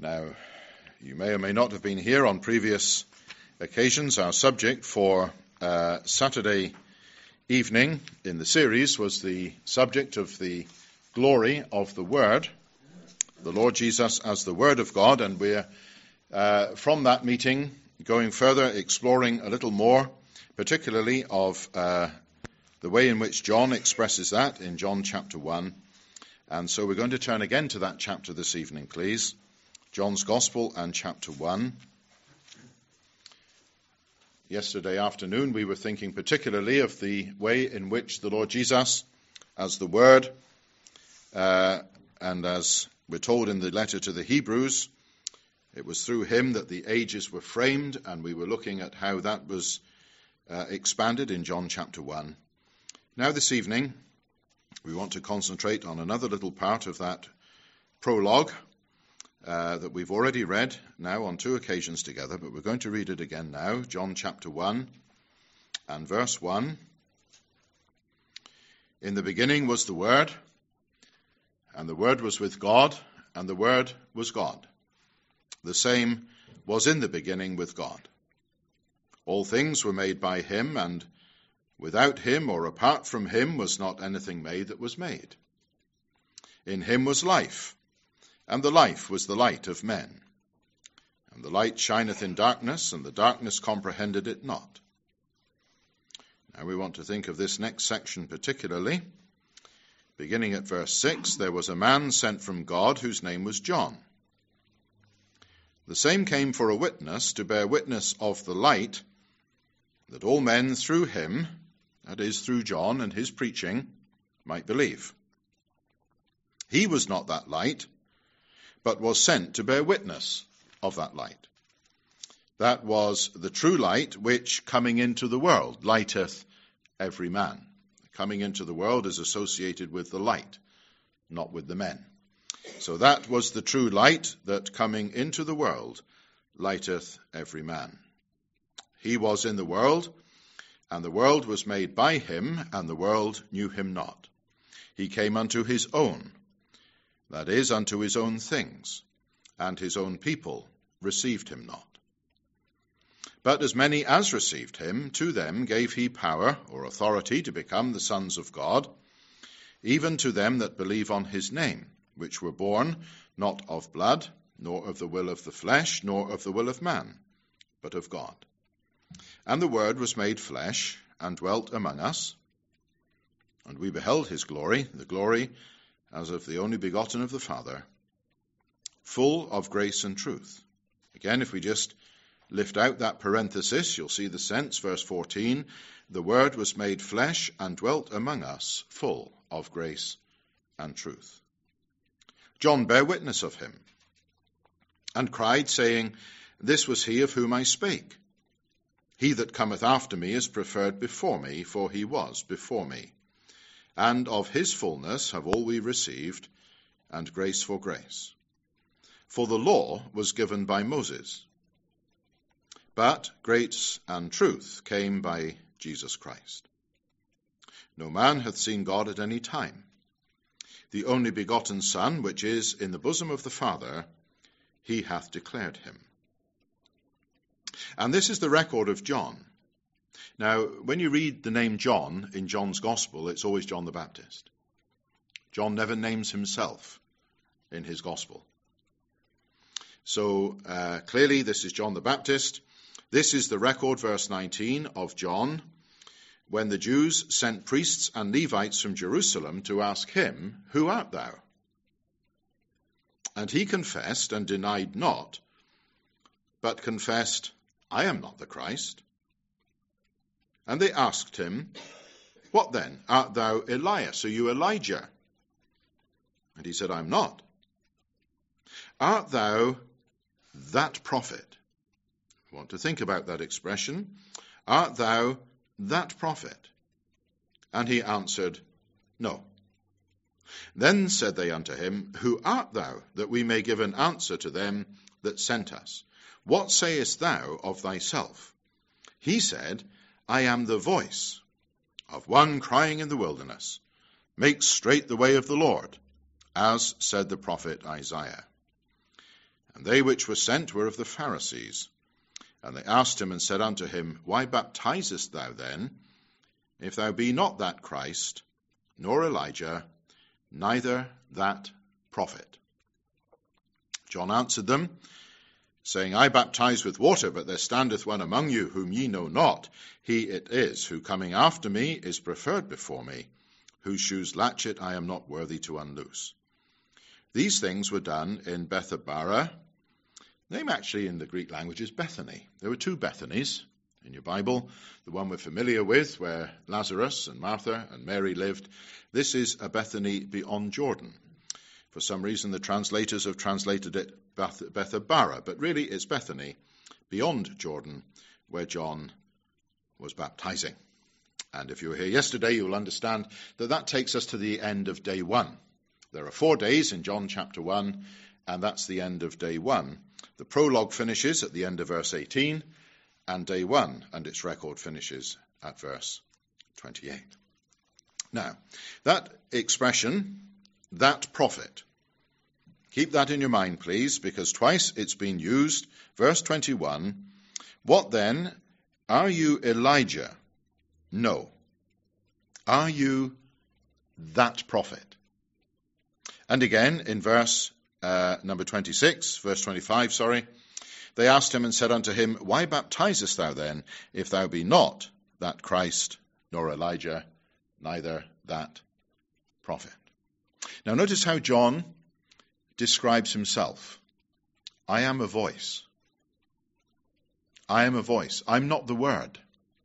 Now, you may or may not have been here on previous occasions. Our subject for Saturday evening in the series was the subject of the glory of the Word, the Lord Jesus as the Word of God, and we're from that meeting going further, exploring a little more, particularly of the way in which John expresses that in John chapter 1. And so we're going to turn again to that chapter this evening, please. John's Gospel and chapter 1. Yesterday afternoon we were thinking particularly of the way in which the Lord Jesus, as the Word, and as we're told in the letter to the Hebrews, it was through him that the ages were framed, and we were looking at how that was expanded in John chapter 1. Now this evening we want to concentrate on another little part of that prologue that we've already read now on two occasions together, but we're going to read it again now. John chapter 1 and verse 1. In the beginning was the Word, and the Word was with God, and the Word was God. The same was in the beginning with God. All things were made by him, and without him or apart from him was not anything made that was made. In him was life, and the life was the light of men. And the light shineth in darkness, and the darkness comprehended it not. Now we want to think of this next section particularly. Beginning at verse 6, there was a man sent from God whose name was John. The same came for a witness, to bear witness of the light, that all men through him, that is, through John and his preaching, might believe. He was not that light, but was sent to bear witness of that light. That was the true light which, coming into the world, lighteth every man. Coming into the world is associated with the light, not with the men. So that was the true light that, coming into the world, lighteth every man. He was in the world, and the world was made by him, and the world knew him not. He came unto his own, that is, unto his own things, and his own people received him not. But as many as received him, to them gave he power or authority to become the sons of God, even to them that believe on his name, which were born not of blood, nor of the will of the flesh, nor of the will of man, but of God. And the Word was made flesh, and dwelt among us, and we beheld his glory, the glory as of the only begotten of the Father, full of grace and truth. Again, if we just lift out that parenthesis, you'll see the sense. Verse 14, the Word was made flesh and dwelt among us, full of grace and truth. John bare witness of him, and cried, saying, This was he of whom I spake. He that cometh after me is preferred before me, for he was before me. And of his fullness have all we received, and grace for grace. For the law was given by Moses, but grace and truth came by Jesus Christ. No man hath seen God at any time. The only begotten Son, which is in the bosom of the Father, he hath declared him. And this is the record of John. Now, when you read the name John in John's Gospel, it's always John the Baptist. John never names himself in his Gospel. So clearly this is John the Baptist. This is the record, verse 19, of John, when the Jews sent priests and Levites from Jerusalem to ask him, Who art thou? And he confessed and denied not, but confessed, I am not the Christ. And they asked him, What then? Art thou Elias? Are you Elijah? And he said, I am not. Art thou that prophet? I want to think about that expression. Art thou that prophet? And he answered, No. Then said they unto him, Who art thou, that we may give an answer to them that sent us? What sayest thou of thyself? He said, I am the voice of one crying in the wilderness, Make straight the way of the Lord, as said the prophet Isaiah. And they which were sent were of the Pharisees. And they asked him and said unto him, Why baptizest thou then, if thou be not that Christ, nor Elijah, neither that prophet? John answered them, saying, I baptize with water, but there standeth one among you whom ye know not. He it is, who coming after me is preferred before me, whose shoes latchet I am not worthy to unloose. These things were done in Bethabara. Name actually in the Greek language is Bethany. There were two Bethanies in your Bible. The one we're familiar with, where Lazarus and Martha and Mary lived. This is a Bethany beyond Jordan. For some reason, the translators have translated it Bethabara, but really it's Bethany, beyond Jordan, where John was baptizing. And if you were here yesterday, you'll understand that that takes us to the end of day 1. There are 4 days in John chapter 1, and that's the end of day 1. The prologue finishes at the end of verse 18, and day 1 and its record finishes at verse 28. Now, that expression, that prophet, keep that in your mind, please, because twice it's been used. Verse 21, what then? Are you Elijah? No. Are you that prophet? And again, in verse number 26, verse 25, they asked him and said unto him, Why baptizest thou then, if thou be not that Christ, nor Elijah, neither that prophet? Now notice how John describes himself. I am a voice. I am a voice. I'm not the word.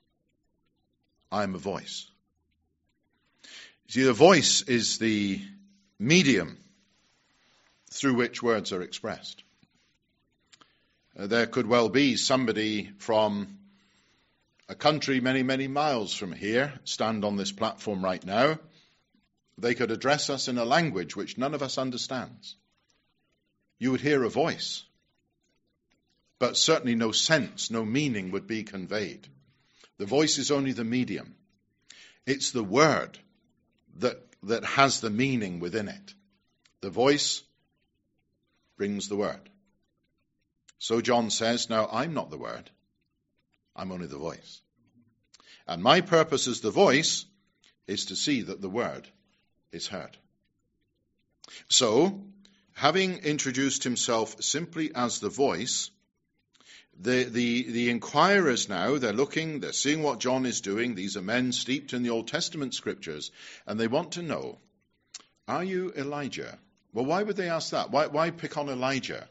I am a voice. See, the voice is the medium through which words are expressed. There could well be somebody from a country many, many miles from here stand on this platform right now. They could address us in a language which none of us understands. You would hear a voice, but certainly no sense, no meaning would be conveyed. The voice is only the medium. It's the word that has the meaning within it. The voice brings the word. So John says, now I'm not the word. I'm only the voice. And my purpose as the voice is to see that the word is heard. So, having introduced himself simply as the voice, the inquirers now, they're seeing what John is doing. These are men steeped in the Old Testament scriptures, and they want to know, are you Elijah? Well, why would they ask that? Why pick on Elijah?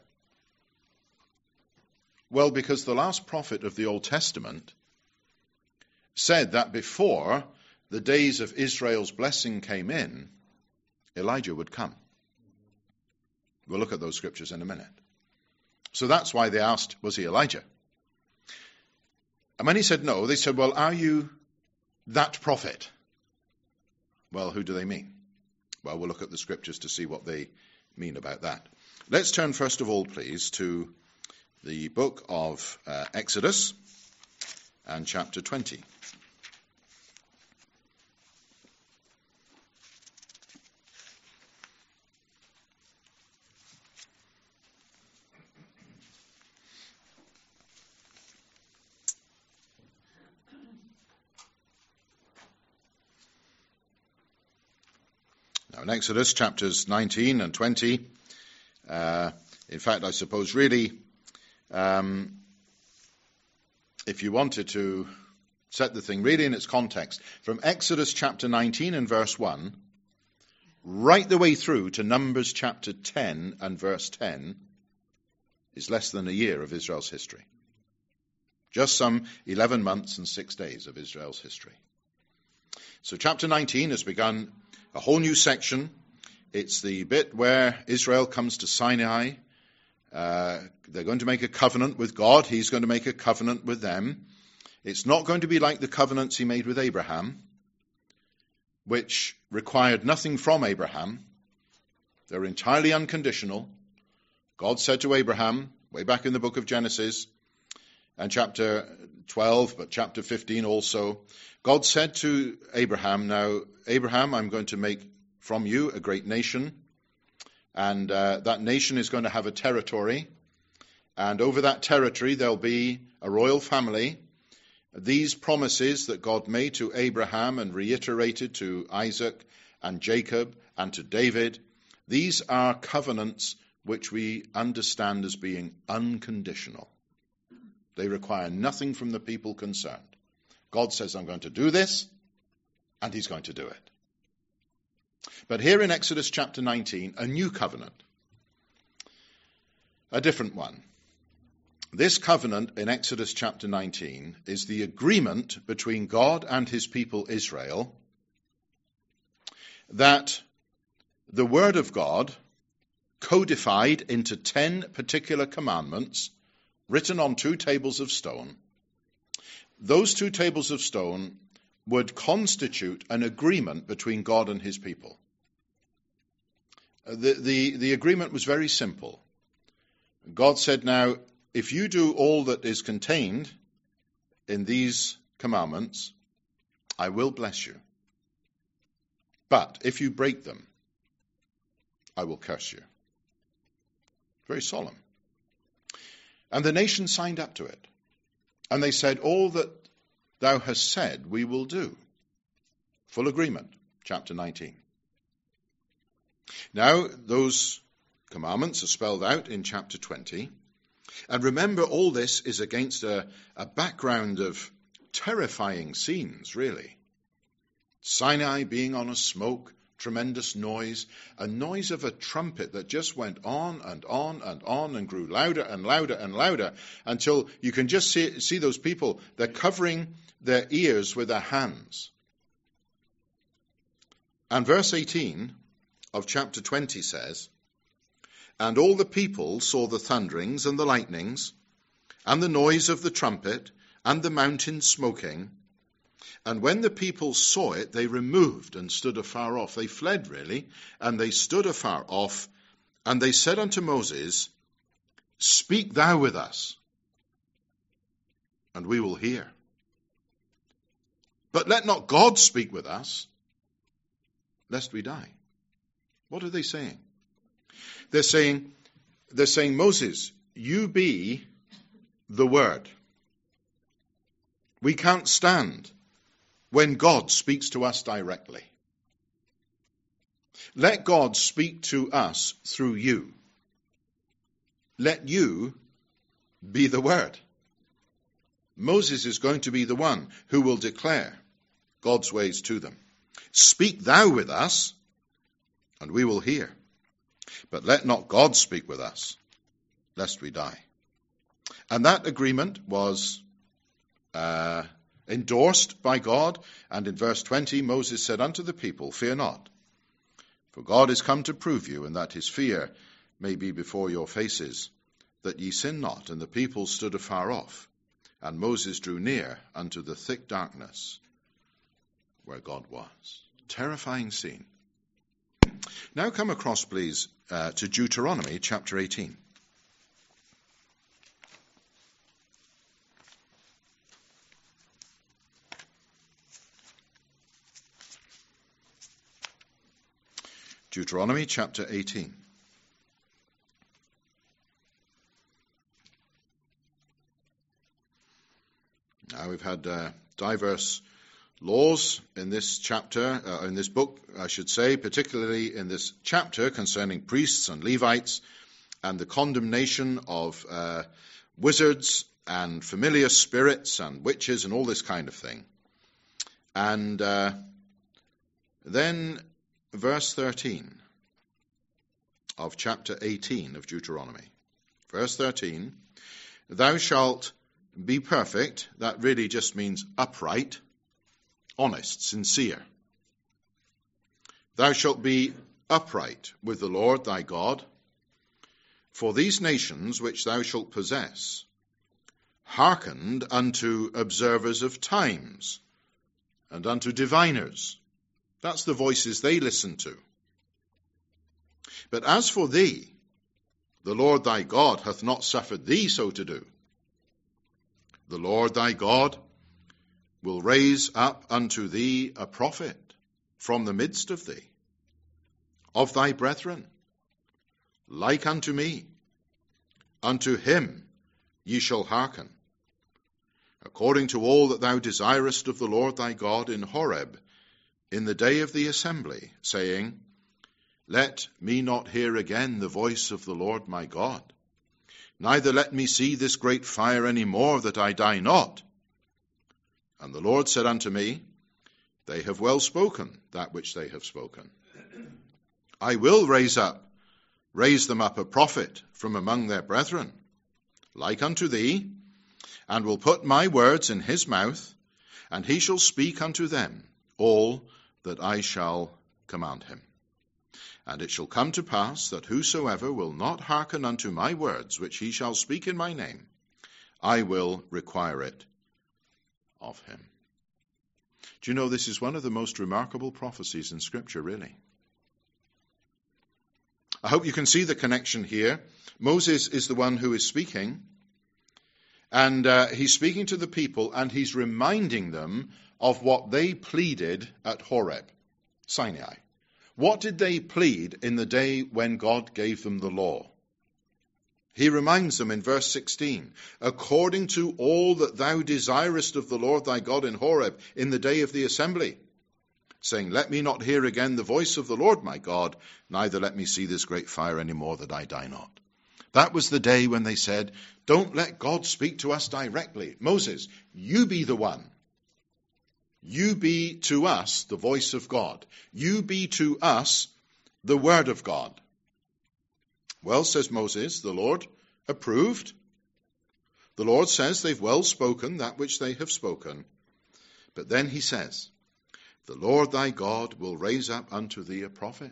Well, because the last prophet of the Old Testament said that before the days of Israel's blessing came in, Elijah would come. We'll look at those scriptures in a minute. So that's why they asked, was he Elijah? And when he said no, they said, well, are you that prophet? Well, who do they mean? Well, we'll look at the scriptures to see what they mean about that. Let's turn first of all, please, to the book of Exodus and chapter 20. Now, in Exodus chapters 19 and 20, in fact, I suppose really, if you wanted to set the thing really in its context, from Exodus chapter 19 and verse 1, right the way through to Numbers chapter 10 and verse 10, is less than a year of Israel's history. Just some 11 months and 6 days of Israel's history. So chapter 19 has begun a whole new section. It's the bit where Israel comes to Sinai. They're going to make a covenant with God. He's going to make a covenant with them. It's not going to be like the covenants he made with Abraham, which required nothing from Abraham. They're entirely unconditional. God said to Abraham, way back in the book of Genesis, and chapter 12, but chapter 15 also, God said to Abraham, now, Abraham, I'm going to make from you a great nation, and that nation is going to have a territory, and over that territory there'll be a royal family. These promises that God made to Abraham and reiterated to Isaac and Jacob and to David, these are covenants which we understand as being unconditional. They require nothing from the people concerned. God says, I'm going to do this, and he's going to do it. But here in Exodus chapter 19, a new covenant, a different one. This covenant in Exodus chapter 19 is the agreement between God and his people Israel that the word of God, codified into 10 particular commandments, written on 2 tables of stone, those 2 tables of stone would constitute an agreement between God and his people. The agreement was very simple. God said, now, if you do all that is contained in these commandments, I will bless you. But if you break them, I will curse you. Very solemn. And the nation signed up to it. And they said, all that thou hast said we will do. Full agreement, chapter 19. Now, those commandments are spelled out in chapter 20. And remember, all this is against a background of terrifying scenes, really. Sinai being on a smoke, tremendous noise, a noise of a trumpet that just went on and on and on and grew louder and louder and louder until you can just see those people, they're covering their ears with their hands. And verse 18 of chapter 20 says, and all the people saw the thunderings and the lightnings, and the noise of the trumpet, and the mountain smoking. And when the people saw it, they removed and stood afar off. They fled, really, and they stood afar off. And they said unto Moses, speak thou with us, and we will hear. But let not God speak with us, lest we die. What are they saying? They're saying, Moses, you be the word. We can't stand when God speaks to us directly. Let God speak to us through you. Let you be the word. Moses is going to be the one who will declare God's ways to them. Speak thou with us, and we will hear. But let not God speak with us, lest we die. And that agreement was endorsed by God. And in verse 20, Moses said unto the people, fear not, for God is come to prove you, and that his fear may be before your faces, that ye sin not. And the people stood afar off, and Moses drew near unto the thick darkness where God was. Terrifying scene. Now come across, please, to Deuteronomy chapter 18. Deuteronomy chapter 18. Now we've had diverse laws in this chapter, in this book, I should say, particularly in this chapter concerning priests and Levites and the condemnation of wizards and familiar spirits and witches and all this kind of thing. And then verse 13 of chapter 18 of Deuteronomy. Verse 13, thou shalt be perfect. That really just means upright, honest, sincere. Thou shalt be upright with the Lord thy God, for these nations which thou shalt possess hearkened unto observers of times and unto diviners. That's the voices they listen to. But as for thee, the Lord thy God hath not suffered thee so to do. The Lord thy God will raise up unto thee a prophet from the midst of thee, of thy brethren, like unto me. Unto him ye shall hearken, according to all that thou desirest of the Lord thy God in Horeb, in the day of the assembly, saying, Let me not hear again the voice of the Lord my God, neither let me see this great fire any more, that I die not. And the Lord said unto me, They have well spoken that which they have spoken. I will raise them up a prophet from among their brethren, like unto thee, and will put my words in his mouth, and he shall speak unto them all that I shall command him. And it shall come to pass that whosoever will not hearken unto my words, which he shall speak in my name, I will require it of him. Do you know, this is one of the most remarkable prophecies in Scripture, really. I hope you can see the connection here. Moses is the one who is speaking, and he's speaking to the people, and he's reminding them of what they pleaded at Horeb, Sinai. What did they plead in the day when God gave them the law? He reminds them in verse 16, according to all that thou desirest of the Lord thy God in Horeb, in the day of the assembly, saying, Let me not hear again the voice of the Lord my God, neither let me see this great fire any more, that I die not. That was the day when they said, Don't let God speak to us directly. Moses, you be the one. You be to us the voice of God. You be to us the word of God. Well, says Moses, the Lord approved. The Lord says they've well spoken that which they have spoken. But then he says, The Lord thy God will raise up unto thee a prophet.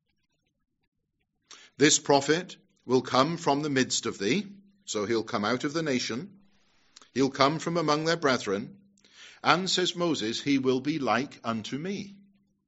This prophet will come from the midst of thee, so he'll come out of the nation. He'll come from among their brethren. And, says Moses, he will be like unto me.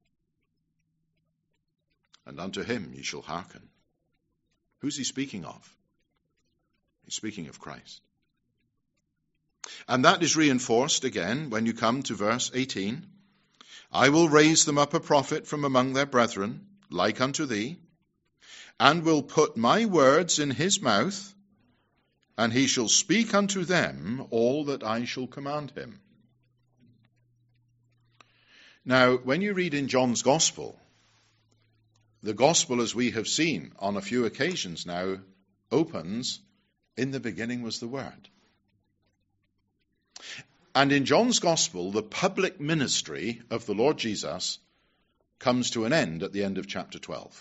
And unto him ye shall hearken. Who's he speaking of? He's speaking of Christ. And that is reinforced again when you come to verse 18. I will raise them up a prophet from among their brethren, like unto thee, and will put my words in his mouth, and he shall speak unto them all that I shall command him. Now, when you read in John's Gospel, the Gospel, as we have seen on a few occasions now, opens, in the beginning was the Word. And in John's Gospel, the public ministry of the Lord Jesus comes to an end at the end of chapter 12.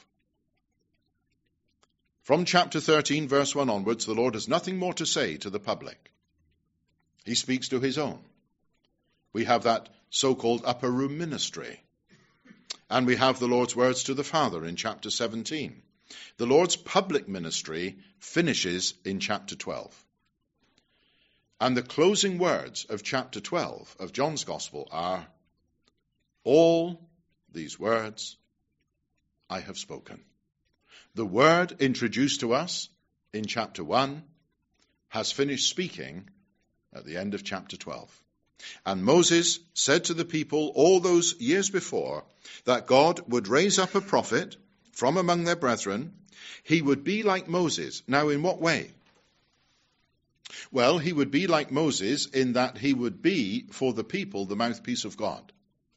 From chapter 13, verse 1 onwards, the Lord has nothing more to say to the public. He speaks to his own. We have that so-called upper room ministry. And we have the Lord's words to the Father in chapter 17. The Lord's public ministry finishes in chapter 12. And the closing words of chapter 12 of John's Gospel are, All these words I have spoken. The word introduced to us in chapter 1 has finished speaking at the end of chapter 12. And Moses said to the people all those years before that God would raise up a prophet from among their brethren. He would be like Moses. Now, in what way? Well, he would be like Moses in that he would be for the people the mouthpiece of God.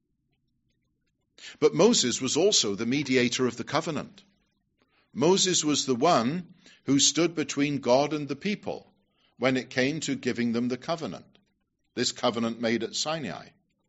But Moses was also the mediator of the covenant. Moses was the one who stood between God and the people when it came to giving them the covenant. This covenant made at Sinai.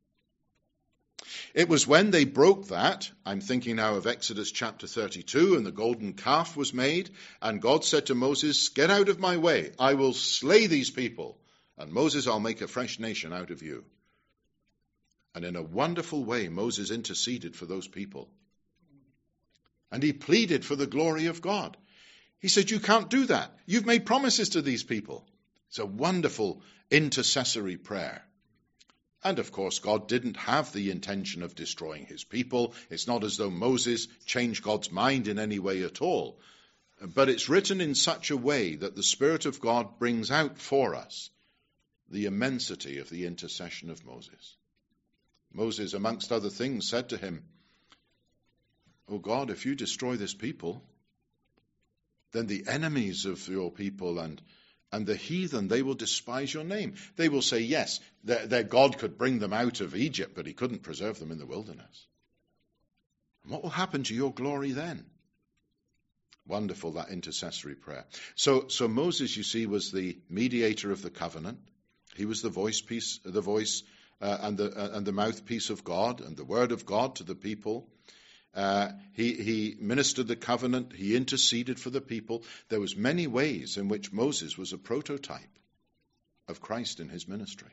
It was when they broke that, I'm thinking now of Exodus chapter 32, and the golden calf was made, and God said to Moses, Get out of my way, I will slay these people, and Moses, I'll make a fresh nation out of you. And in a wonderful way, Moses interceded for those people. And he pleaded for the glory of God. He said, You can't do that. You've made promises to these people. It's a wonderful intercessory prayer. And of course, God didn't have the intention of destroying his people. It's not as though Moses changed God's mind in any way at all. But it's written in such a way that the Spirit of God brings out for us the immensity of the intercession of Moses. Moses, amongst other things, said to him, Oh God, if you destroy this people, then the enemies of your people and and the heathen, they will despise your name. They will say, yes, their God could bring them out of Egypt, but he couldn't preserve them in the wilderness. And what will happen to your glory then? Wonderful, that intercessory prayer. So Moses, you see, was the mediator of the covenant. He was the voice and the mouthpiece of God and the word of God to the people. He ministered the covenant. He interceded for the people. There was many ways in which Moses was a prototype of Christ in his ministry.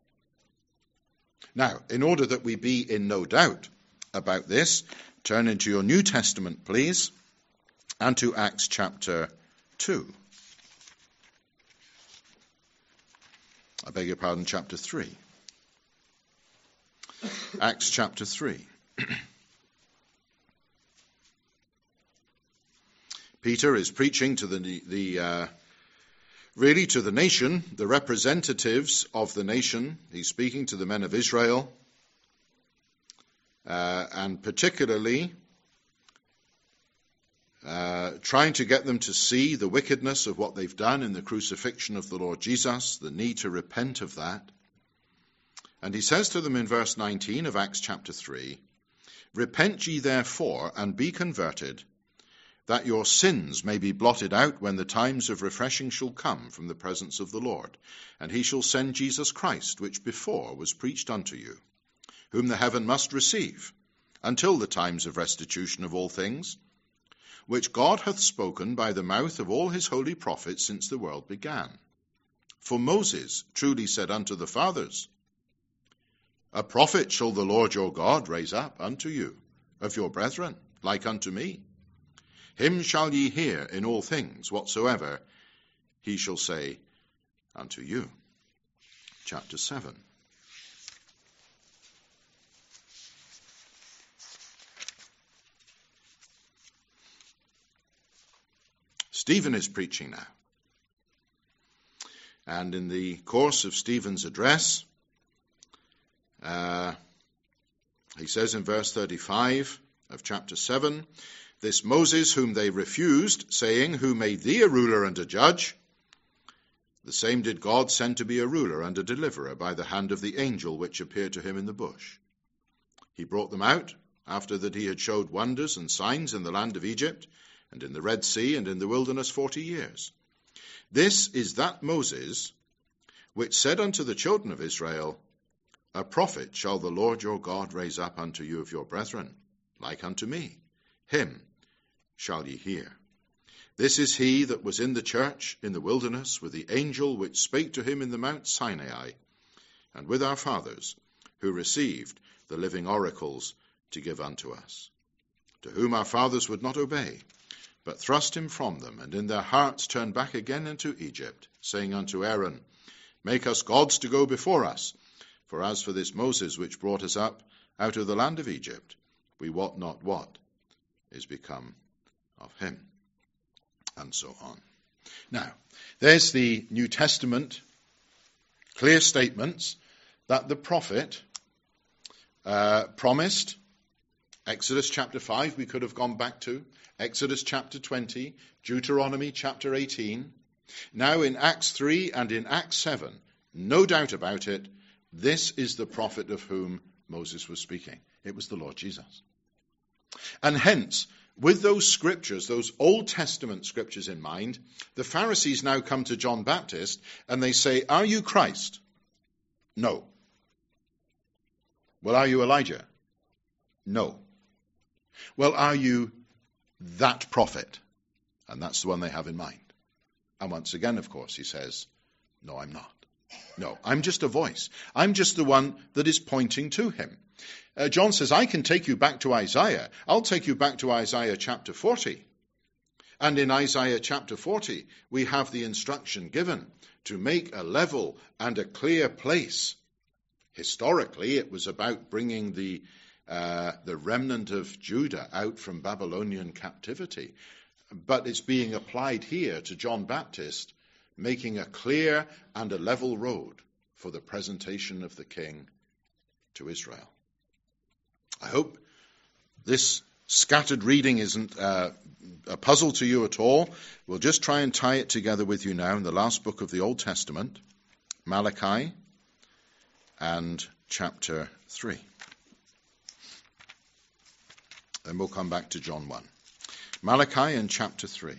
Now, in order that we be in no doubt about this, turn into your New Testament, please, and to Acts chapter 2. I beg your pardon, chapter 3. Acts chapter 3. Peter is preaching to the nation, the representatives of the nation. He's speaking to the men of Israel, and particularly trying to get them to see the wickedness of what they've done in the crucifixion of the Lord Jesus, the need to repent of that. And he says to them in verse 19 of Acts chapter 3, "Repent ye therefore, and be converted, that your sins may be blotted out when the times of refreshing shall come from the presence of the Lord. And he shall send Jesus Christ, which before was preached unto you, whom the heaven must receive, until the times of restitution of all things, which God hath spoken by the mouth of all his holy prophets since the world began. For Moses truly said unto the fathers, A prophet shall the Lord your God raise up unto you of your brethren, like unto me. Him shall ye hear in all things whatsoever he shall say unto you." Chapter 7. Stephen is preaching now. And in the course of Stephen's address, he says in verse 35 of chapter 7, "This Moses whom they refused, saying, Who made thee a ruler and a judge? The same did God send to be a ruler and a deliverer by the hand of the angel which appeared to him in the bush. He brought them out, after that he had showed wonders and signs in the land of Egypt, and in the Red Sea, and in the wilderness 40 years. This is that Moses which said unto the children of Israel, A prophet shall the Lord your God raise up unto you of your brethren, like unto me. Him shall ye hear. This is he that was in the church in the wilderness with the angel which spake to him in the Mount Sinai, and with our fathers, who received the living oracles to give unto us, to whom our fathers would not obey, but thrust him from them, and in their hearts turned back again into Egypt, saying unto Aaron, Make us gods to go before us. For as for this Moses which brought us up out of the land of Egypt, we wot not what is become of him." And so on. Now, there's the New Testament clear statements that the prophet promised. Exodus chapter 5 we could have gone back to. Exodus chapter 20, Deuteronomy chapter 18. Now in Acts 3 and in Acts 7, no doubt about it, this is the prophet of whom Moses was speaking. It was the Lord Jesus. And hence, with those scriptures, those Old Testament scriptures in mind, the Pharisees now come to John Baptist and they say, Are you Christ? No. Well, are you Elijah? No. Well, are you that prophet? And that's the one they have in mind. And once again, of course, he says, No, I'm not. No, I'm just a voice. I'm just the one that is pointing to him. John says, I can take you back to Isaiah. I'll take you back to Isaiah chapter 40. And in Isaiah chapter 40, we have the instruction given to make a level and a clear place. Historically, it was about bringing the remnant of Judah out from Babylonian captivity. But it's being applied here to John Baptist, making a clear and a level road for the presentation of the King to Israel. I hope this scattered reading isn't a puzzle to you at all, we'll just try and tie it together with you now in the last book of the Old Testament, Malachi, and chapter 3. Then we'll come back to John 1. Malachi and chapter 3.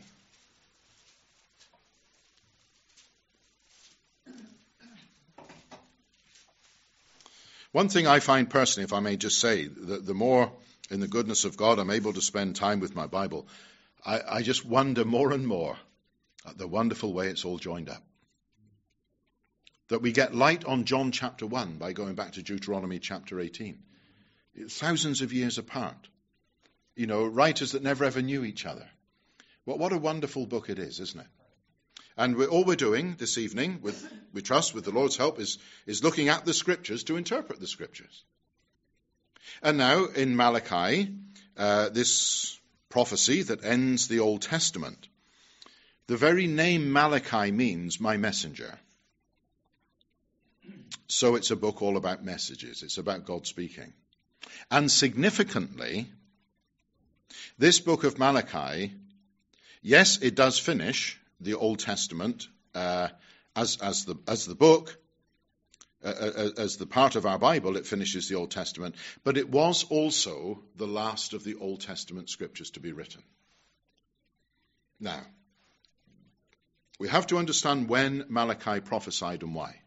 One thing I find personally, if I may just say, that the more in the goodness of God I'm able to spend time with my Bible, I just wonder more and more at the wonderful way it's all joined up. That we get light on John chapter 1 by going back to Deuteronomy chapter 18. Thousands of years apart. You know, writers that never ever knew each other. Well, what a wonderful book it is, isn't it? And all we're doing this evening, we trust with the Lord's help, is looking at the Scriptures to interpret the Scriptures. And now in Malachi, this prophecy that ends the Old Testament, the very name Malachi means my messenger. So it's a book all about messages. It's about God speaking. And significantly, this book of Malachi, yes, it does finish the Old Testament as the book, as the part of our Bible, it finishes the Old Testament, but it was also the last of the Old Testament scriptures to be written. Now, we have to understand when Malachi prophesied and why.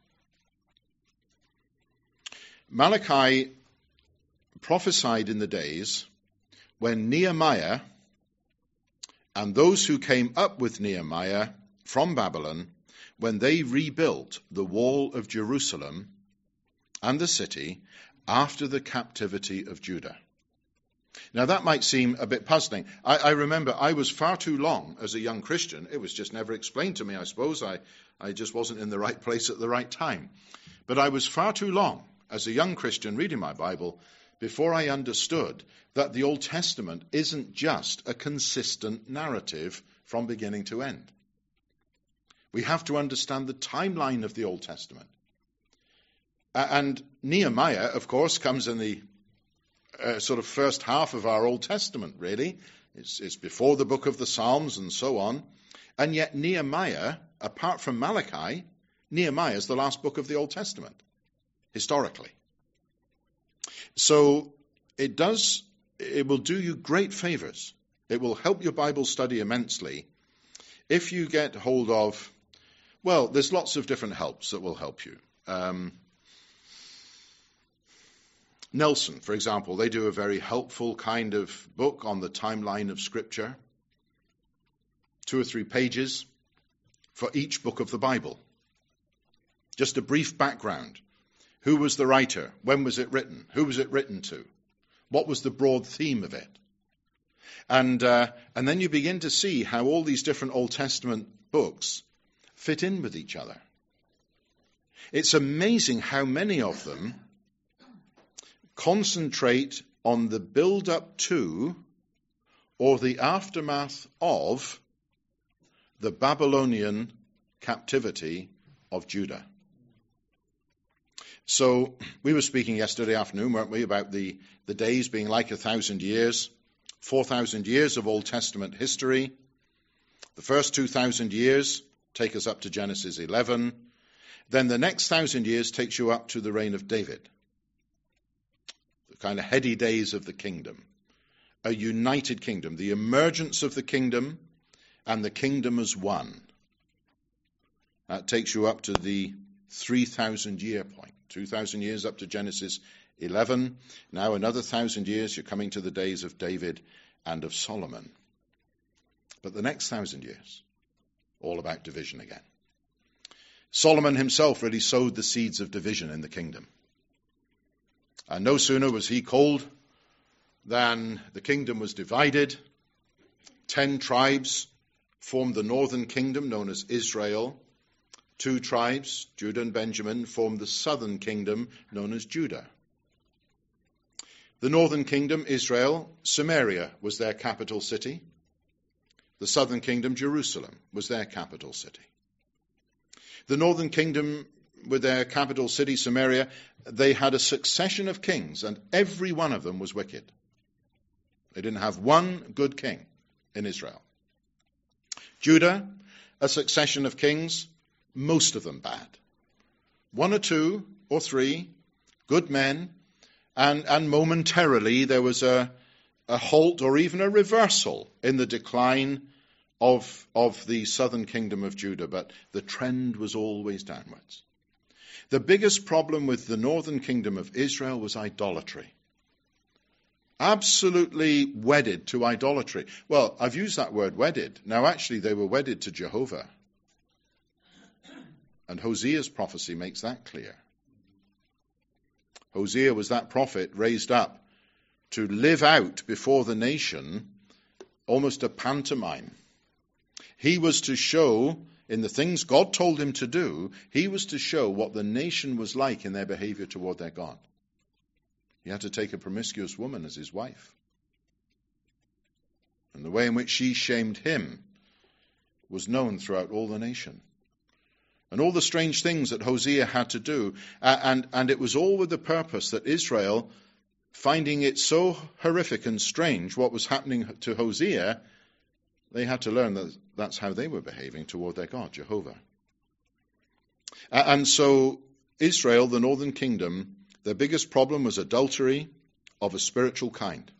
Malachi prophesied in the days when Nehemiah and those who came up with Nehemiah from Babylon, when they rebuilt the wall of Jerusalem and the city after the captivity of Judah. Now that might seem a bit puzzling. I remember I was far too long as a young Christian. It was just never explained to me, I suppose. I just wasn't in the right place at the right time. But I was far too long as a young Christian reading my Bible before I understood that the Old Testament isn't just a consistent narrative from beginning to end. We have to understand the timeline of the Old Testament. And Nehemiah, of course, comes in the sort of first half of our Old Testament, really. It's before the book of the Psalms and so on. And yet Nehemiah, apart from Malachi, Nehemiah is the last book of the Old Testament, historically. So it will do you great favors. It will help your Bible study immensely if you get hold of, well, there's lots of different helps that will help you. Nelson, for example, they do a very helpful kind of book on the timeline of Scripture. 2 or 3 pages for each book of the Bible. Just a brief background. Who was the writer? When was it written? Who was it written to? What was the broad theme of it? And then you begin to see how all these different Old Testament books fit in with each other. It's amazing how many of them concentrate on the build-up to or the aftermath of the Babylonian captivity of Judah. So we were speaking yesterday afternoon, weren't we, about the days being like 1,000 years, 4,000 years of Old Testament history. The first 2,000 years take us up to Genesis 11. Then the next 1,000 years takes you up to the reign of David. The kind of heady days of the kingdom. A united kingdom. The emergence of the kingdom and the kingdom as one. That takes you up to the 3,000 year point. 2,000 years up to Genesis 11. Now another 1,000 years, you're coming to the days of David and of Solomon. But the next 1,000 years, all about division again. Solomon himself really sowed the seeds of division in the kingdom. And no sooner was he called than the kingdom was divided. 10 tribes formed the northern kingdom known as Israel. 2 tribes, Judah and Benjamin, formed the southern kingdom known as Judah. The northern kingdom, Israel, Samaria was their capital city. The southern kingdom, Jerusalem, was their capital city. The northern kingdom, with their capital city, Samaria, they had a succession of kings, and every one of them was wicked. They didn't have one good king in Israel. Judah, a succession of kings, most of them bad. One or two or three good men, and momentarily there was a halt or even a reversal in the decline of the southern kingdom of Judah, but the trend was always downwards. The biggest problem with the northern kingdom of Israel was idolatry. Absolutely wedded to idolatry. Well, I've used that word wedded. Now actually they were wedded to Jehovah. And Hosea's prophecy makes that clear. Hosea was that prophet raised up to live out before the nation almost a pantomime. He was to show, in the things God told him to do, he was to show what the nation was like in their behavior toward their God. He had to take a promiscuous woman as his wife. And the way in which she shamed him was known throughout all the nation. And all the strange things that Hosea had to do, and it was all with the purpose that Israel, finding it so horrific and strange what was happening to Hosea, they had to learn that that's how they were behaving toward their God, Jehovah. And so Israel, the northern kingdom, their biggest problem was adultery of a spiritual kind.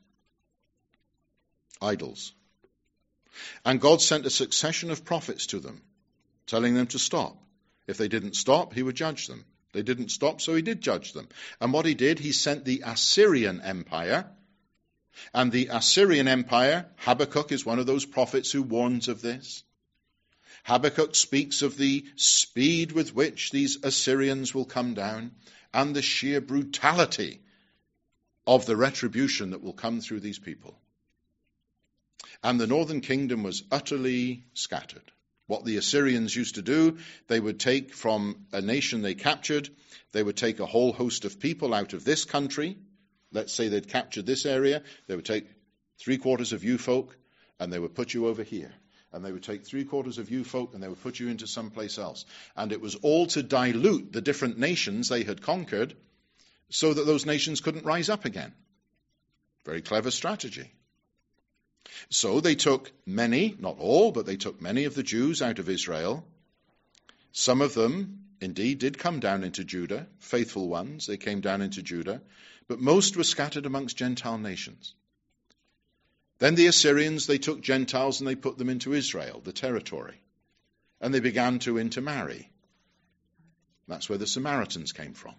Idols. And God sent a succession of prophets to them, telling them to stop. If they didn't stop, he would judge them. They didn't stop, so he did judge them. And what he did, he sent the Assyrian Empire. And the Assyrian Empire, Habakkuk is one of those prophets who warns of this. Habakkuk speaks of the speed with which these Assyrians will come down and the sheer brutality of the retribution that will come through these people. And the northern kingdom was utterly scattered. What the Assyrians used to do, they would take from a nation they captured, they would take a whole host of people out of this country. Let's say they'd captured this area, they would take 3/4 of you folk and they would put you over here. And they would take 3/4 of you folk and they would put you into someplace else. And it was all to dilute the different nations they had conquered so that those nations couldn't rise up again. Very clever strategy. So they took many, not all, but they took many of the Jews out of Israel. Some of them, indeed, did come down into Judah, faithful ones, they came down into Judah, but most were scattered amongst Gentile nations. Then the Assyrians, they took Gentiles and they put them into Israel, the territory, and they began to intermarry. That's where the Samaritans came from.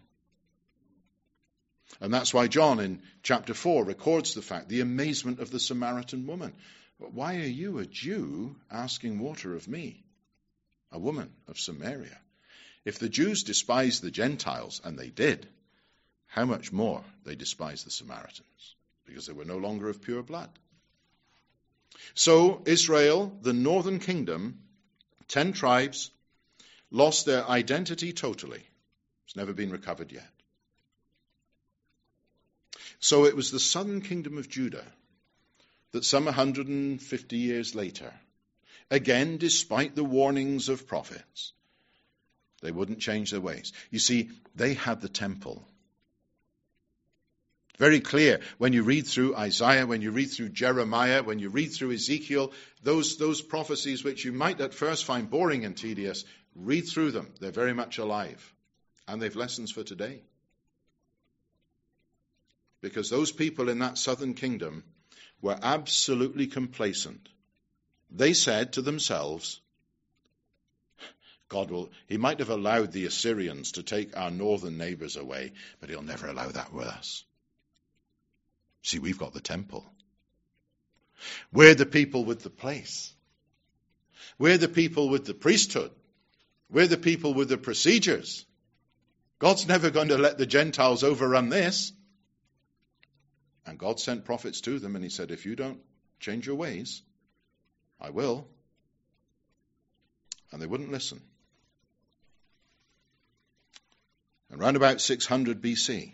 And that's why John in chapter 4 records the fact, the amazement of the Samaritan woman. Why are you, a Jew, asking water of me, a woman of Samaria? If the Jews despised the Gentiles, and they did, how much more they despised the Samaritans, because they were no longer of pure blood. So Israel, the northern kingdom, 10 tribes, lost their identity totally. It's never been recovered yet. So it was the southern kingdom of Judah that some 150 years later, again, despite the warnings of prophets, they wouldn't change their ways. You see, they had the temple. Very clear when you read through Isaiah, when you read through Jeremiah, when you read through Ezekiel, those prophecies which you might at first find boring and tedious, read through them. They're very much alive. And they've lessons for today. Because those people in that southern kingdom were absolutely complacent. They said to themselves, he might have allowed the Assyrians to take our northern neighbors away, but he'll never allow that with us. See, we've got the temple. We're the people with the place. We're the people with the priesthood. We're the people with the procedures. God's never going to let the Gentiles overrun this. And God sent prophets to them, and he said, if you don't change your ways, I will. And they wouldn't listen. And round about 600 BC,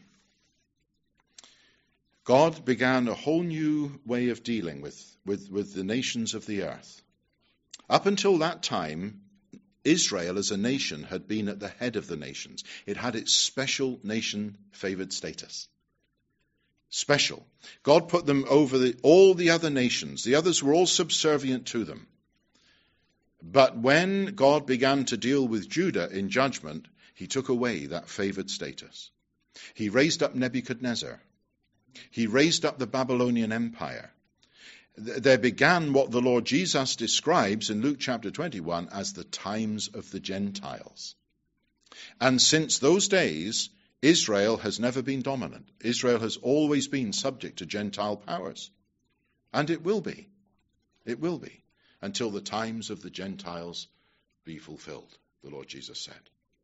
God began a whole new way of dealing with the nations of the earth. Up until that time, Israel as a nation had been at the head of the nations. It had its special nation-favored status. special. God put them over all the other nations. The others were all subservient to them. But when God began to deal with Judah in judgment, he took away that favored status. He raised up Nebuchadnezzar. He raised up the Babylonian Empire. There began what the Lord Jesus describes in Luke chapter 21 as the times of the Gentiles. And since those days, Israel has never been dominant. Israel has always been subject to Gentile powers. And it will be. It will be. Until the times of the Gentiles be fulfilled, the Lord Jesus said.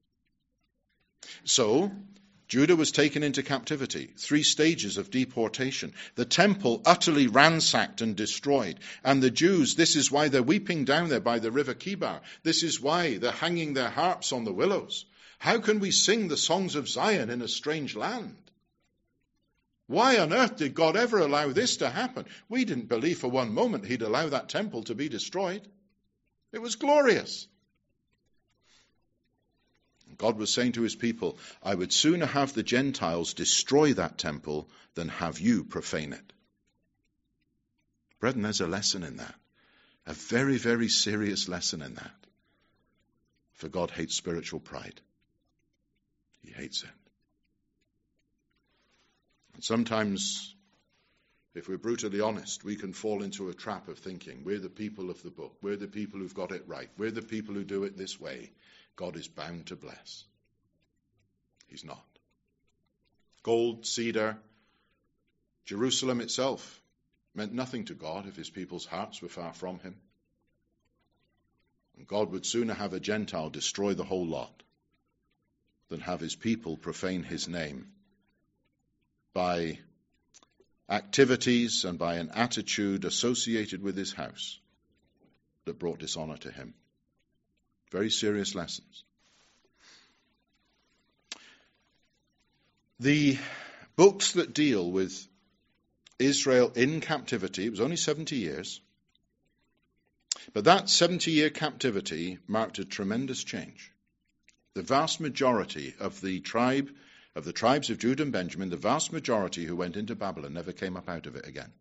So, Judah was taken into captivity, 3 stages of deportation. The temple utterly ransacked and destroyed. And the Jews, this is why they're weeping down there by the river Kibar. This is why they're hanging their harps on the willows. How can we sing the songs of Zion in a strange land? Why on earth did God ever allow this to happen? We didn't believe for one moment he'd allow that temple to be destroyed. It was glorious. God was saying to his people, I would sooner have the Gentiles destroy that temple than have you profane it. Brethren, there's a lesson in that. A very, very serious lesson in that. For God hates spiritual pride. He hates it. And sometimes, if we're brutally honest, we can fall into a trap of thinking, we're the people of the book. We're the people who've got it right. We're the people who do it this way. God is bound to bless. He's not. Gold, cedar, Jerusalem itself meant nothing to God if his people's hearts were far from him. And God would sooner have a Gentile destroy the whole lot than have his people profane his name by activities and by an attitude associated with his house that brought dishonor to him. Very serious lessons. The books that deal with Israel in captivity, it was only 70 years, but that 70-year captivity marked a tremendous change. The vast majority of the tribes of Judah and Benjamin, the vast majority who went into Babylon never came up out of it again.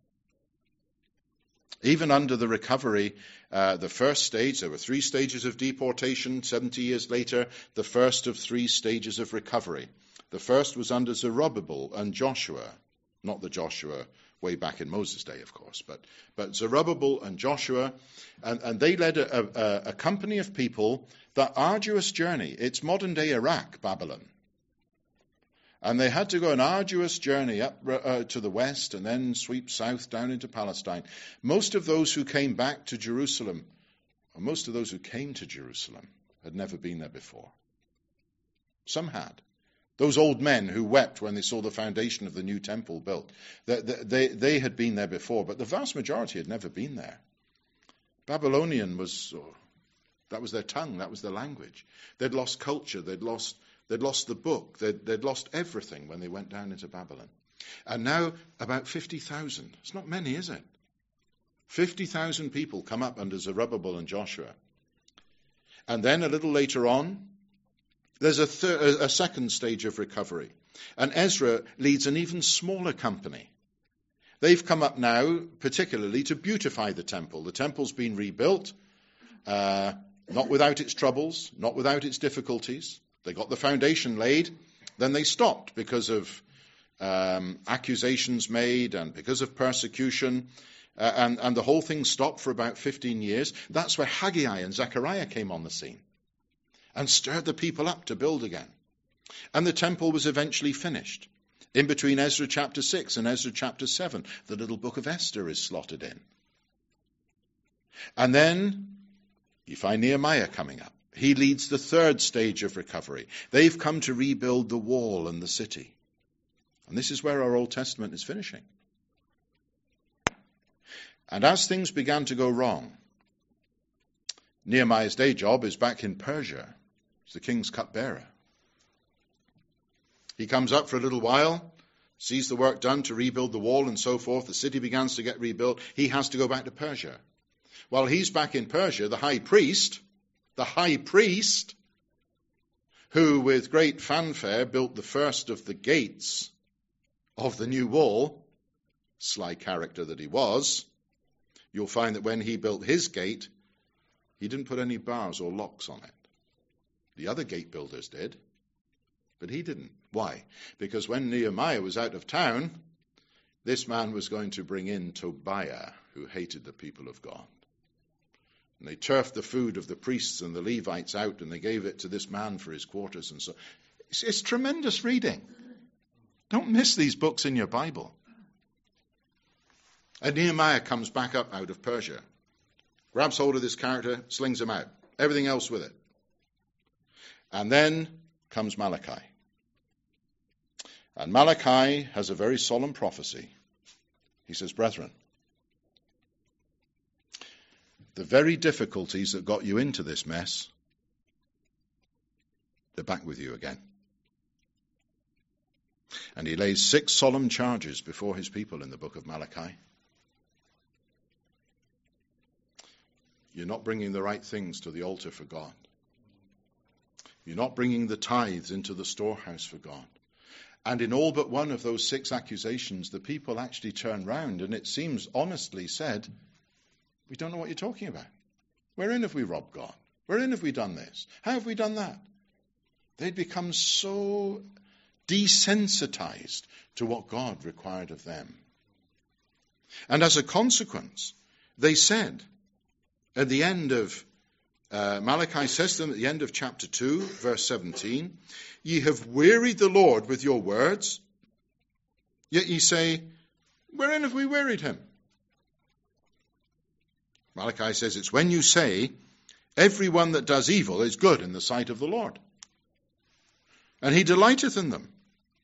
Even under the recovery, the first stage, there were 3 stages of deportation. 70 years later, the first of 3 stages of recovery. The first was under Zerubbabel and Joshua, not the Joshua way back in Moses' day, of course, but Zerubbabel and Joshua, and they led a company of people, that arduous journey. It's modern-day Iraq, Babylon. And they had to go an arduous journey up to the west and then sweep south down into Palestine. Most of those who came back to Jerusalem, or most of those who came to Jerusalem, had never been there before. Some had. Those old men who wept when they saw the foundation of the new temple built, they had been there before, but the vast majority had never been there. Babylonian that was their tongue, that was their language. They'd lost culture, they'd lost the book. They'd lost everything when they went down into Babylon. And now about 50,000. It's not many, is it? 50,000 people come up under Zerubbabel and Joshua. And then a little later on, there's a second stage of recovery. And Ezra leads an even smaller company. They've come up now particularly to beautify the temple. The temple's been rebuilt, not without its troubles, not without its difficulties. They got the foundation laid, then they stopped because of accusations made and because of persecution, and the whole thing stopped for about 15 years. That's where Haggai and Zechariah came on the scene and stirred the people up to build again. And the temple was eventually finished. In between Ezra chapter 6 and Ezra chapter 7, the little book of Esther is slotted in. And then you find Nehemiah coming up. He leads the third stage of recovery. They've come to rebuild the wall and the city. And this is where our Old Testament is finishing. And as things began to go wrong, Nehemiah's day job is back in Persia. He's the king's cupbearer. He comes up for a little while, sees the work done to rebuild the wall and so forth. The city begins to get rebuilt. He has to go back to Persia. While he's back in Persia, the high priest, who with great fanfare built the first of the gates of the new wall, sly character that he was, you'll find that when he built his gate, he didn't put any bars or locks on it. The other gate builders did, but he didn't. Why? Because when Nehemiah was out of town, this man was going to bring in Tobiah, who hated the people of God. And they turfed the food of the priests and the Levites out, and they gave it to this man for his quarters. And so it's tremendous reading. Don't miss these books in your Bible. And Nehemiah comes back up out of Persia, grabs hold of this character, slings him out, everything else with it. And then comes Malachi. And Malachi has a very solemn prophecy. He says, brethren, the very difficulties that got you into this mess, they're back with you again. And he lays 6 solemn charges before his people in the book of Malachi. You're not bringing the right things to the altar for God. You're not bringing the tithes into the storehouse for God. And in all but one of those 6 accusations, the people actually turn round, and it seems honestly said, we don't know what you're talking about. Wherein have we robbed God? Wherein have we done this? How have we done that? They'd become so desensitized to what God required of them. And as a consequence, they said, at the end of Malachi says to them at the end of chapter 2, verse 17, ye have wearied the Lord with your words, yet ye say, wherein have we wearied him? Malachi says it's when you say, everyone that does evil is good in the sight of the Lord, and he delighteth in them.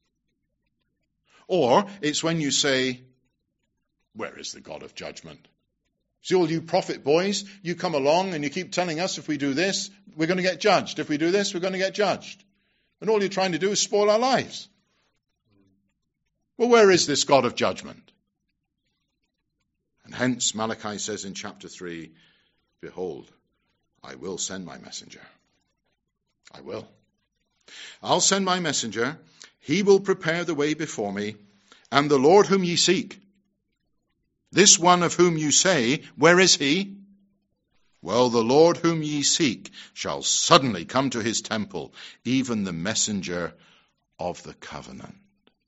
Or it's when you say, where is the God of judgment? See, all you prophet boys, you come along and you keep telling us if we do this, we're going to get judged. If we do this, we're going to get judged. And all you're trying to do is spoil our lives. Well, where is this God of judgment? And hence Malachi says in chapter 3, behold, I will send my messenger. I will. I'll send my messenger. He will prepare the way before me, and the Lord whom ye seek. This one of whom you say, where is he? Well, the Lord whom ye seek shall suddenly come to his temple, even the messenger of the covenant.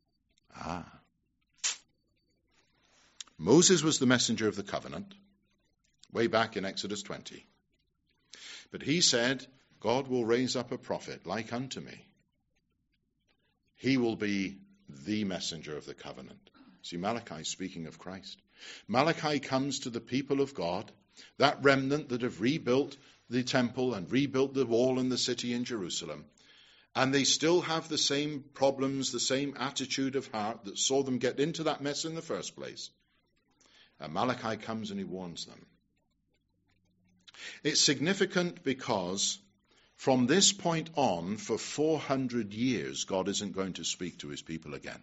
Moses was the messenger of the covenant, way back in Exodus 20. But he said, God will raise up a prophet like unto me. He will be the messenger of the covenant. See, Malachi is speaking of Christ. Malachi comes to the people of God, that remnant that have rebuilt the temple and rebuilt the wall and the city in Jerusalem, and they still have the same problems, the same attitude of heart that saw them get into that mess in the first place. And Malachi comes and he warns them. It's significant because from this point on, for 400 years, God isn't going to speak to his people again.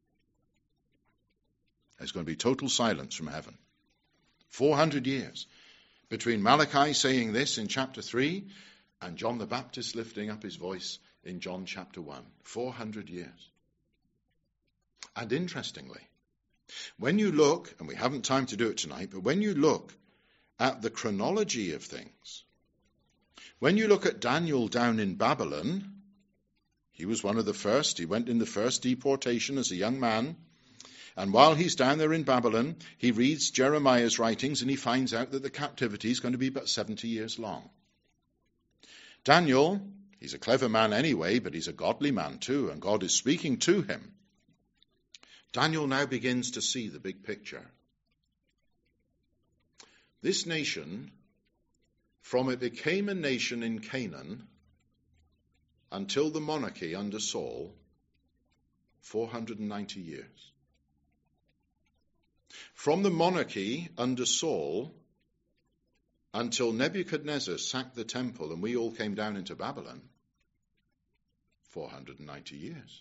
There's going to be total silence from heaven. 400 years. Between Malachi saying this in chapter 3 and John the Baptist lifting up his voice in John chapter 1. 400 years. And interestingly, when you look, and we haven't time to do it tonight, but when you look at the chronology of things, when you look at Daniel down in Babylon, he was one of the first. He went in the first deportation as a young man. And while he's down there in Babylon, he reads Jeremiah's writings and he finds out that the captivity is going to be about 70 years long. Daniel, he's a clever man anyway, but he's a godly man too, and God is speaking to him. Daniel now begins to see the big picture. This nation, from it became a nation in Canaan until the monarchy under Saul, 490 years. From the monarchy under Saul until Nebuchadnezzar sacked the temple and we all came down into Babylon, 490 years.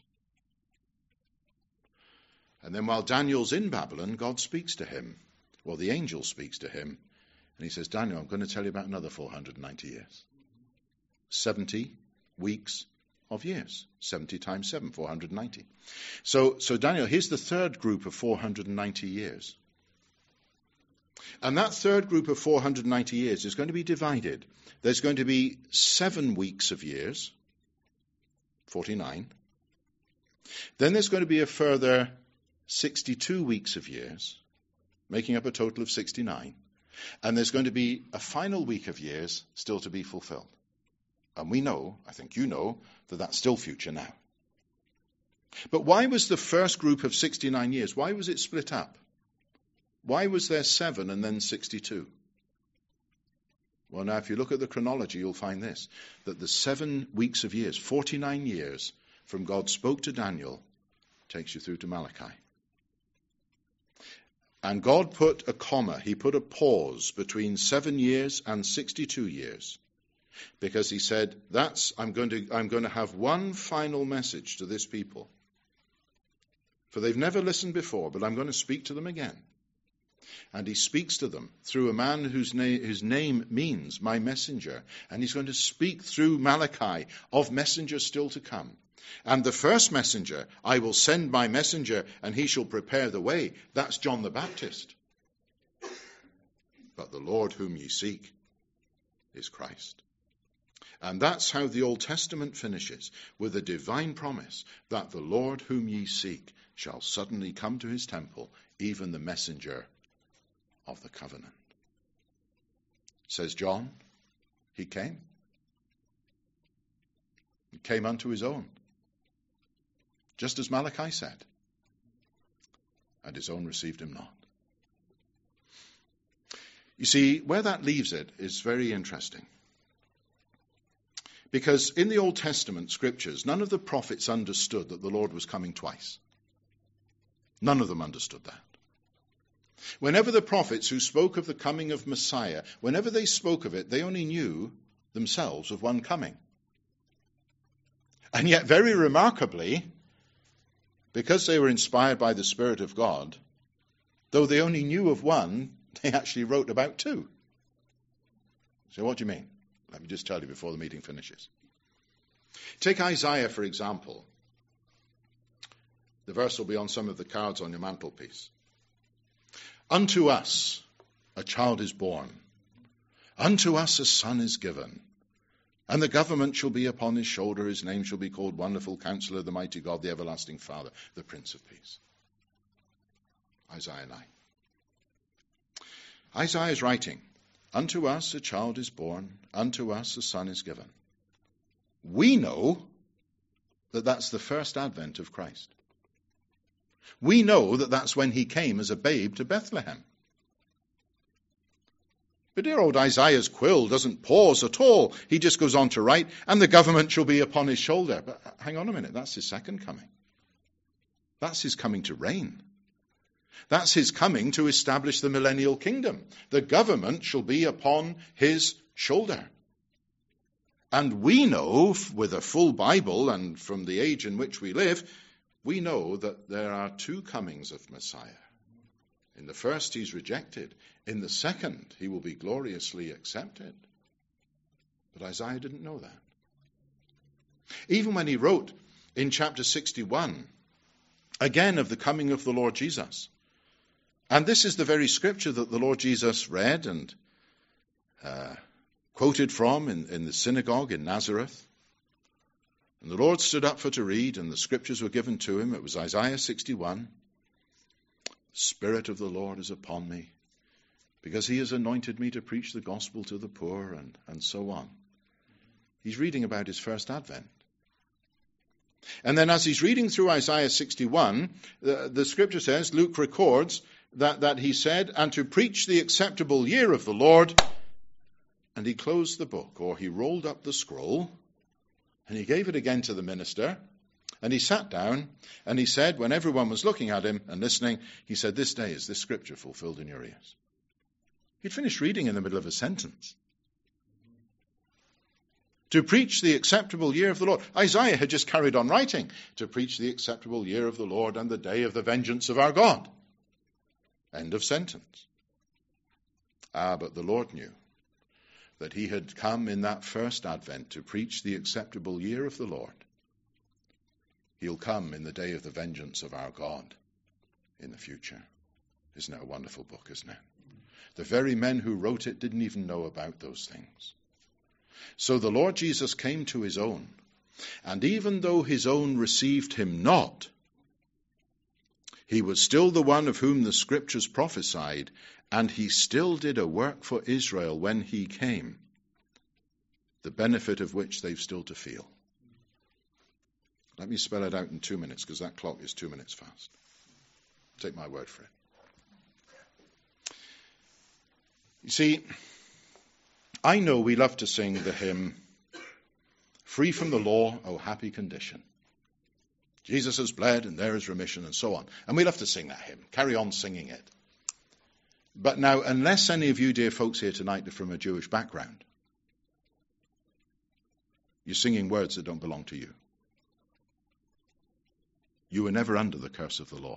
And then while Daniel's in Babylon, God speaks to him. Well, the angel speaks to him. And he says, Daniel, I'm going to tell you about another 490 years. 70 weeks of years. 70 times 7, 490. So Daniel, here's the third group of 490 years. And that third group of 490 years is going to be divided. There's going to be 7 weeks of years, 49. Then there's going to be a further 62 weeks of years, making up a total of 69. And there's going to be a final week of years still to be fulfilled. And we know, I think you know, that that's still future now. But why was the first group of 69 years, why was it split up? Why was there 7 and then 62? Well, now, if you look at the chronology, you'll find this, that the 7 weeks of years, 49 years from God spoke to Daniel, takes you through to Malachi. And God put a comma, he put a pause between 7 years and 62 years. Because he said, I'm going to have one final message to this people. For they've never listened before, but I'm going to speak to them again. And he speaks to them through a man whose name means my messenger. And he's going to speak through Malachi of messengers still to come. And the first messenger, I will send my messenger, and he shall prepare the way. That's John the Baptist. But the Lord whom ye seek is Christ. And that's how the Old Testament finishes, with a divine promise that the Lord whom ye seek shall suddenly come to his temple, even the messenger of the covenant. Says John, he came. He came unto his own, just as Malachi said, and his own received him not. You see, where that leaves it is very interesting. Because in the Old Testament scriptures, none of the prophets understood that the Lord was coming twice. None of them understood that. Whenever the prophets who spoke of the coming of Messiah, whenever they spoke of it, they only knew themselves of one coming. And yet, very remarkably, because they were inspired by the Spirit of God, though they only knew of one, they actually wrote about 2. So what do you mean? Let me just tell you before the meeting finishes. Take Isaiah, for example. The verse will be on some of the cards on your mantelpiece. Unto us a child is born. Unto us a son is given. And the government shall be upon his shoulder. His name shall be called Wonderful Counselor, the Mighty God, the Everlasting Father, the Prince of Peace. Isaiah 9. Isaiah is writing, unto us a child is born, unto us a son is given. We know that that's the first advent of Christ. We know that that's when he came as a babe to Bethlehem. But dear old Isaiah's quill doesn't pause at all. He just goes on to write, and the government shall be upon his shoulder. But hang on a minute, that's his second coming. That's his coming to reign. That's his coming to establish the millennial kingdom. The government shall be upon his shoulder. And we know, with a full Bible and from the age in which we live, we know that there are 2 comings of Messiah. In the first, he's rejected. In the second, he will be gloriously accepted. But Isaiah didn't know that. Even when he wrote in chapter 61, again of the coming of the Lord Jesus. And this is the very scripture that the Lord Jesus read and quoted from in the synagogue in Nazareth. And the Lord stood up for to read, and the scriptures were given to him. It was Isaiah 61. The Spirit of the Lord is upon me, because he has anointed me to preach the gospel to the poor, and so on. He's reading about his first advent. And then as he's reading through Isaiah 61, the scripture says, Luke records, that he said, and to preach the acceptable year of the Lord, and he closed the book, or he rolled up the scroll, and he gave it again to the minister, and he sat down, and he said, when everyone was looking at him and listening, he said, this day is this scripture fulfilled in your ears. He'd finished reading in the middle of a sentence. To preach the acceptable year of the Lord. Isaiah had just carried on writing, to preach the acceptable year of the Lord and the day of the vengeance of our God. End of sentence. But the Lord knew that he had come in that first advent to preach the acceptable year of the Lord. He'll come in the day of the vengeance of our God in the future. Isn't it a wonderful book, isn't it? The very men who wrote it didn't even know about those things. So the Lord Jesus came to his own, and even though his own received him not, he was still the one of whom the scriptures prophesied, and he still did a work for Israel when he came, the benefit of which they've still to feel. Let me spell it out in 2 minutes, because that clock is 2 minutes fast. Take my word for it. You see, I know we love to sing the hymn, "Free from the law, oh happy condition. Jesus has bled and there is remission," and so on. And we love to sing that hymn. Carry on singing it. But now, unless any of you dear folks here tonight are from a Jewish background, you're singing words that don't belong to you. You were never under the curse of the law.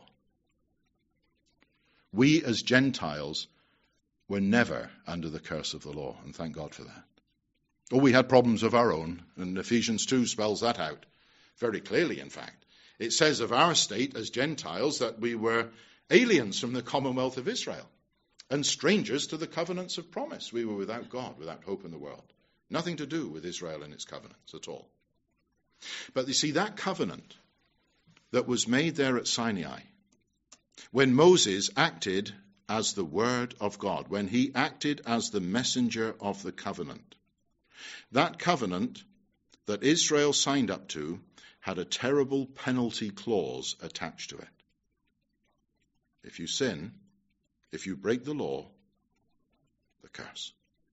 We as Gentiles were never under the curse of the law, and thank God for that. Oh, we had problems of our own, and Ephesians 2 spells that out very clearly, in fact. It says of our state as Gentiles that we were aliens from the commonwealth of Israel and strangers to the covenants of promise. We were without God, without hope in the world. Nothing to do with Israel and its covenants at all. But you see, that covenant that was made there at Sinai, when Moses acted as the word of God, when he acted as the messenger of the covenant, that covenant that Israel signed up to had a terrible penalty clause attached to it. If you sin, if you break the law, the curse.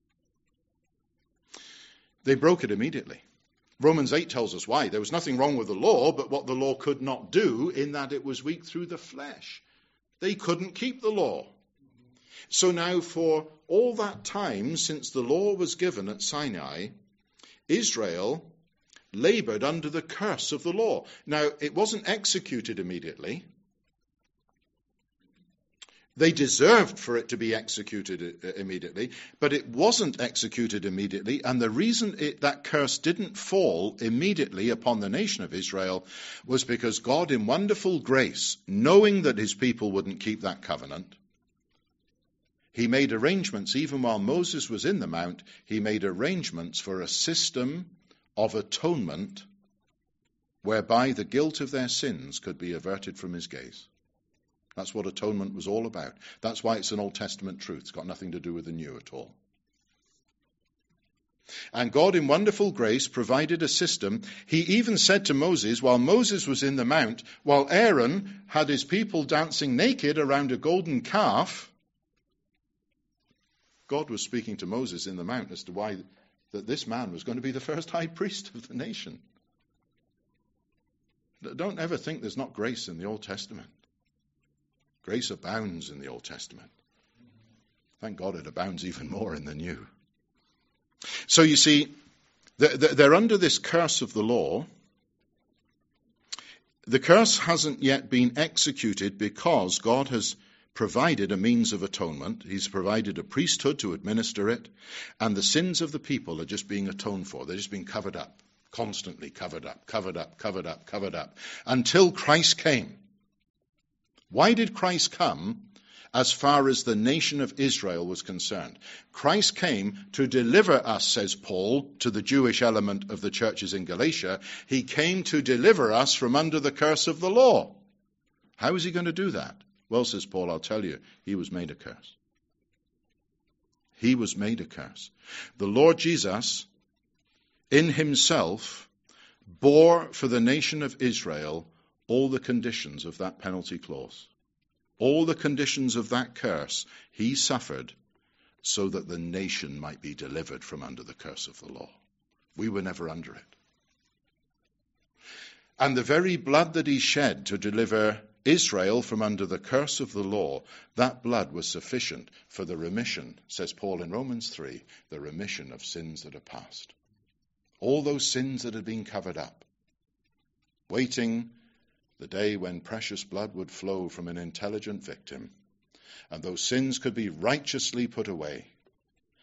They broke it immediately. Romans 8 tells us why. There was nothing wrong with the law, but what the law could not do, in that it was weak through the flesh. They couldn't keep the law. So now for all that time since the law was given at Sinai, Israel labored under the curse of the law. Now, it wasn't executed immediately. They deserved for it to be executed immediately, but it wasn't executed immediately, and the reason that curse didn't fall immediately upon the nation of Israel was because God, in wonderful grace, knowing that his people wouldn't keep that covenant, he made arrangements, even while Moses was in the mount, he made arrangements for a system of atonement whereby the guilt of their sins could be averted from his gaze. That's what atonement was all about. That's why it's an Old Testament truth. It's got nothing to do with the New at all. And God, in wonderful grace, provided a system. He even said to Moses, while Moses was in the mount, while Aaron had his people dancing naked around a golden calf, God was speaking to Moses in the mount as to why that this man was going to be the first high priest of the nation. Don't ever think there's not grace in the Old Testament. Grace abounds in the Old Testament. Thank God it abounds even more in the New. So you see, they're under this curse of the law. The curse hasn't yet been executed because God has provided a means of atonement. He's provided a priesthood to administer it, and the sins of the people are just being atoned for. They're just being covered up, constantly covered up, covered up, covered up, covered up, until Christ came. Why did Christ come as far as the nation of Israel was concerned? Christ came to deliver us, says Paul, to the Jewish element of the churches in Galatia. He came to deliver us from under the curse of the law. How is he going to do that? Well, says Paul, I'll tell you, he was made a curse. He was made a curse. The Lord Jesus, in himself, bore for the nation of Israel all the conditions of that penalty clause. All the conditions of that curse he suffered so that the nation might be delivered from under the curse of the law. We were never under it. And the very blood that he shed to deliver Israel from under the curse of the law, that blood was sufficient for the remission, says Paul in Romans 3, the remission of sins that are past. All those sins that had been covered up, waiting the day when precious blood would flow from an intelligent victim, and those sins could be righteously put away.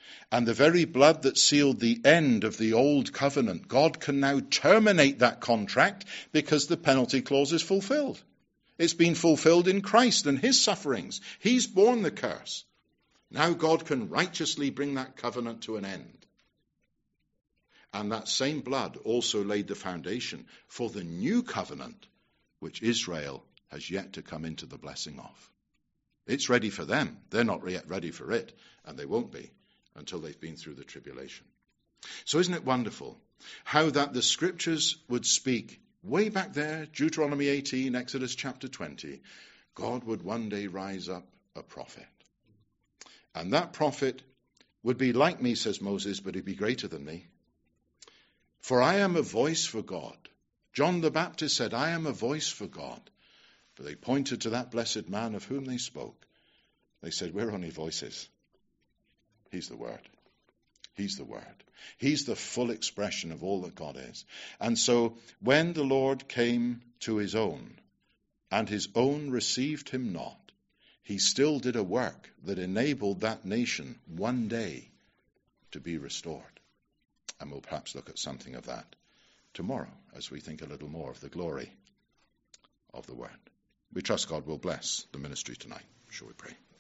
And the very blood that sealed the end of the old covenant, God can now terminate that contract because the penalty clause is fulfilled. It's been fulfilled in Christ and his sufferings. He's borne the curse. Now God can righteously bring that covenant to an end. And that same blood also laid the foundation for the new covenant, which Israel has yet to come into the blessing of. It's ready for them. They're not yet ready for it, and they won't be until they've been through the tribulation. So isn't it wonderful how that the scriptures would speak way back there, Deuteronomy 18, Exodus chapter 20, God would one day rise up a prophet. And that prophet would be like me, says Moses, but he'd be greater than me. For I am a voice for God. John the Baptist said, I am a voice for God. But they pointed to that blessed man of whom they spoke. They said, we're only voices. He's the Word. He's the Word. He's the full expression of all that God is. And so when the Lord came to his own, and his own received him not, he still did a work that enabled that nation one day to be restored. And we'll perhaps look at something of that tomorrow as we think a little more of the glory of the Word. We trust God will bless the ministry tonight. Shall we pray?